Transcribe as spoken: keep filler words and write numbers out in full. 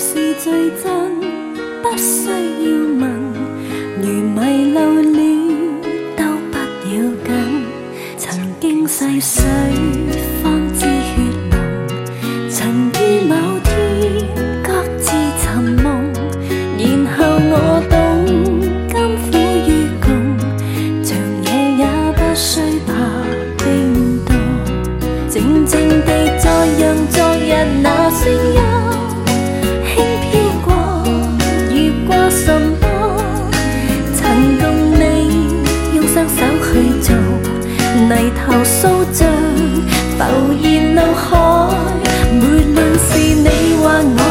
是最真，不需要问。如迷路了都不要緊，曾經細水方知血濃，曾於某天各自尋夢，然後我懂甘苦與共，像野也不需怕冰凍，靜靜地再讓昨日那聲音輕飄過，遇過什麼曾共你用雙手去做，泥頭塑像浮現腦海，無論是你或我。